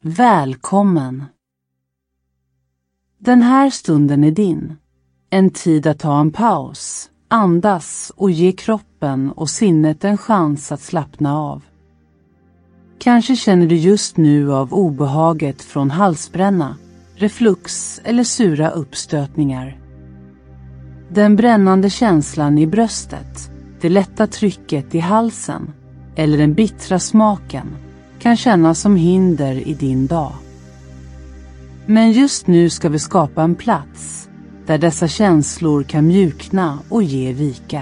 Välkommen! Den här stunden är din. En tid att ta en paus, andas och ge kroppen och sinnet en chans att slappna av. Kanske känner du just nu av obehaget från halsbränna, reflux eller sura uppstötningar. Den brännande känslan i bröstet, det lätta trycket i halsen eller den bittra smaken kan kännas som hinder i din dag. Men just nu ska vi skapa en plats där dessa känslor kan mjukna och ge vika.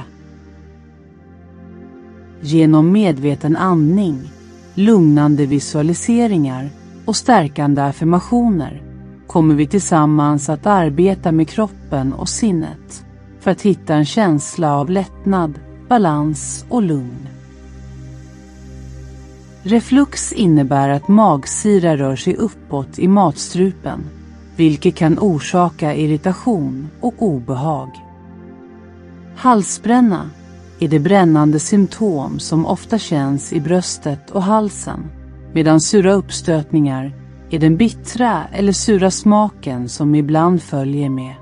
Genom medveten andning, lugnande visualiseringar och stärkande affirmationer kommer vi tillsammans att arbeta med kroppen och sinnet för att hitta en känsla av lättnad, balans och lugn. Reflux innebär att magsyra rör sig uppåt i matstrupen, vilket kan orsaka irritation och obehag. Halsbränna är det brännande symptom som ofta känns i bröstet och halsen, medan sura uppstötningar är den bittra eller sura smaken som ibland följer med.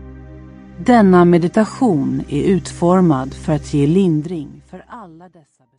Denna meditation är utformad för att ge lindring för alla dessa besvär.